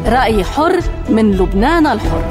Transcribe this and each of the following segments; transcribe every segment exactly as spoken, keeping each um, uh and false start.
رأي حر من لبنان الحر.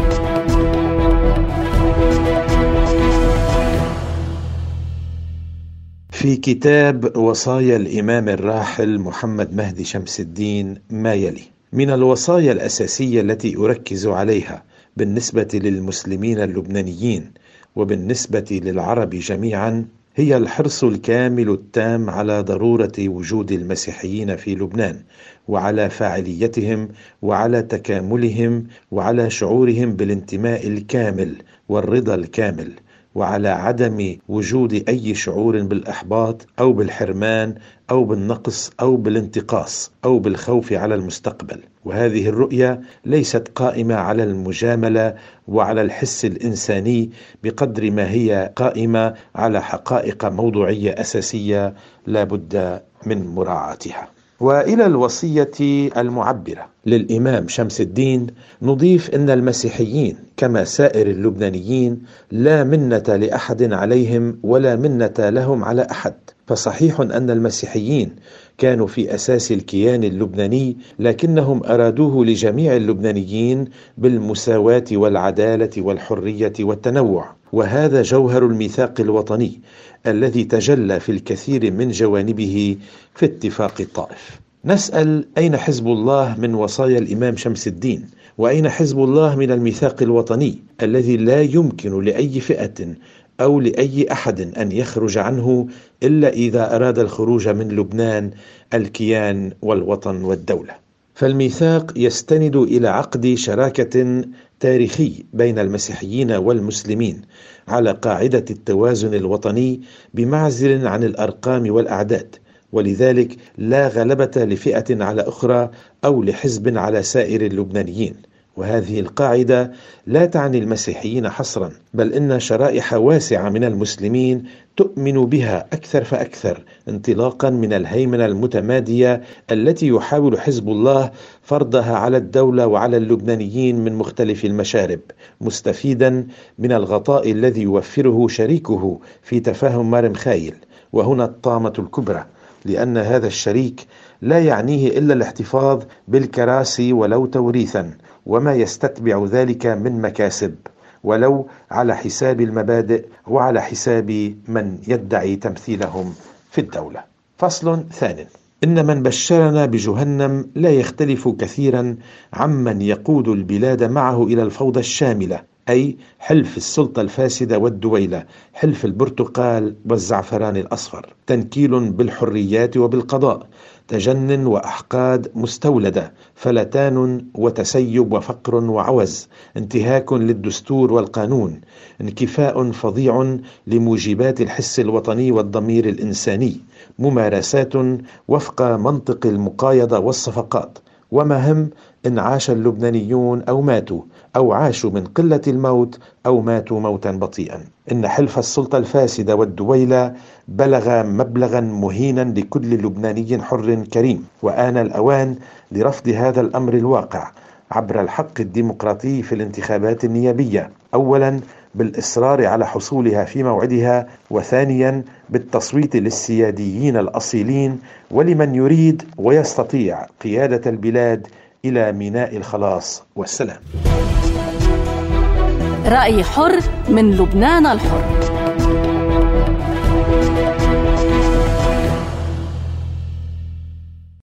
في كتاب وصايا الإمام الراحل محمد مهدي شمس الدين ما يلي: من الوصايا الأساسية التي أركز عليها بالنسبة للمسلمين اللبنانيين وبالنسبة للعرب جميعا هي الحرص الكامل التام على ضرورة وجود المسيحيين في لبنان، وعلى فاعليتهم وعلى تكاملهم وعلى شعورهم بالانتماء الكامل والرضا الكامل، وعلى عدم وجود أي شعور بالإحباط أو بالحرمان أو بالنقص أو بالانتقاص أو بالخوف على المستقبل. وهذه الرؤية ليست قائمة على المجاملة وعلى الحس الإنساني بقدر ما هي قائمة على حقائق موضوعية أساسية لا بد من مراعاتها. وإلى الوصية المعبرة للإمام شمس الدين نضيف أن المسيحيين كما سائر اللبنانيين لا منة لأحد عليهم ولا منة لهم على أحد. فصحيح أن المسيحيين كانوا في أساس الكيان اللبناني، لكنهم أرادوه لجميع اللبنانيين بالمساواة والعدالة والحرية والتنوع، وهذا جوهر الميثاق الوطني الذي تجلى في الكثير من جوانبه في اتفاق الطائف. نسأل: أين حزب الله من وصايا الإمام شمس الدين؟ وأين حزب الله من الميثاق الوطني الذي لا يمكن لأي فئة أو لأي أحد أن يخرج عنه إلا إذا أراد الخروج من لبنان الكيان والوطن والدولة؟ فالميثاق يستند إلى عقد شراكة تاريخي بين المسيحيين والمسلمين على قاعدة التوازن الوطني بمعزل عن الأرقام والأعداد، ولذلك لا غلبة لفئة على أخرى أو لحزب على سائر اللبنانيين. وهذه القاعدة لا تعني المسيحيين حصرا، بل إن شرائح واسعة من المسلمين تؤمن بها أكثر فأكثر، انطلاقا من الهيمنة المتمادية التي يحاول حزب الله فرضها على الدولة وعلى اللبنانيين من مختلف المشارب، مستفيدا من الغطاء الذي يوفره شريكه في تفاهم مارم خايل. وهنا الطامة الكبرى، لأن هذا الشريك لا يعنيه إلا الاحتفاظ بالكراسي ولو توريثا، وما يستتبع ذلك من مكاسب، ولو على حساب المبادئ وعلى حساب من يدعي تمثيلهم في الدولة. فصل ثان: إن من بشرنا بجهنم لا يختلف كثيرا عمن يقود البلاد معه إلى الفوضى الشاملة، أي حلف السلطة الفاسدة والدويلة، حلف البرتقال والزعفران الأصفر، تنكيل بالحريات وبالقضاء، تجن وأحقاد مستولدة، فلتان وتسيب وفقر وعوز، انتهاك للدستور والقانون، انكفاء فظيع لموجبات الحس الوطني والضمير الإنساني، ممارسات وفق منطق المقايضة والصفقات. وما هم إن عاش اللبنانيون أو ماتوا، أو عاشوا من قلة الموت أو ماتوا موتا بطيئا. إن حلف السلطة الفاسدة والدويلة بلغ مبلغا مهينا لكل لبناني حر كريم، وآن الأوان لرفض هذا الأمر الواقع عبر الحق الديمقراطي في الانتخابات النيابية، أولا بالإصرار على حصولها في موعدها، وثانيا بالتصويت للسياديين الأصيلين ولمن يريد ويستطيع قيادة البلاد إلى ميناء الخلاص والسلام. رأي حر من لبنان الحر.